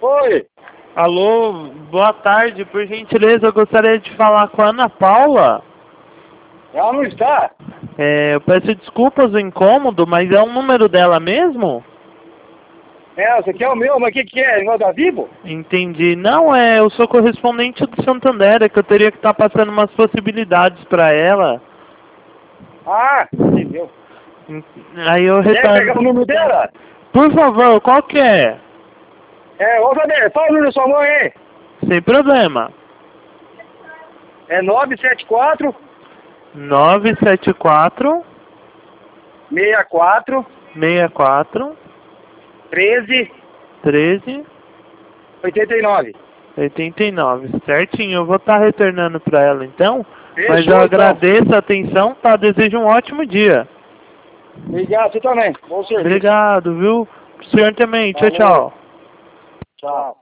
Oi. Alô, boa tarde. Por gentileza, eu gostaria de falar com a Ana Paula. Ela não está? Eu peço desculpas o incômodo, mas é o número dela mesmo? Esse aqui é o meu, mas o que é? Negócio da Vivo? Entendi. Não, eu sou correspondente do Santander, é que eu teria que estar passando umas possibilidades para ela. Ah, entendeu. Aí eu Quer retorno. pegar o número dela? Por favor, qual que é? Ô Faber, fala o número da sua mãe, hein? Sem problema. É 974 974 64 64 13 13 89. 89. Certinho, eu vou estar retornando para ela então. Fechou, Mas eu agradeço a atenção, tá? Desejo um ótimo dia. Obrigado, você também. Bom serviço. Obrigado, viu? O senhor também. Tchau, Falou. tchau. Tchau.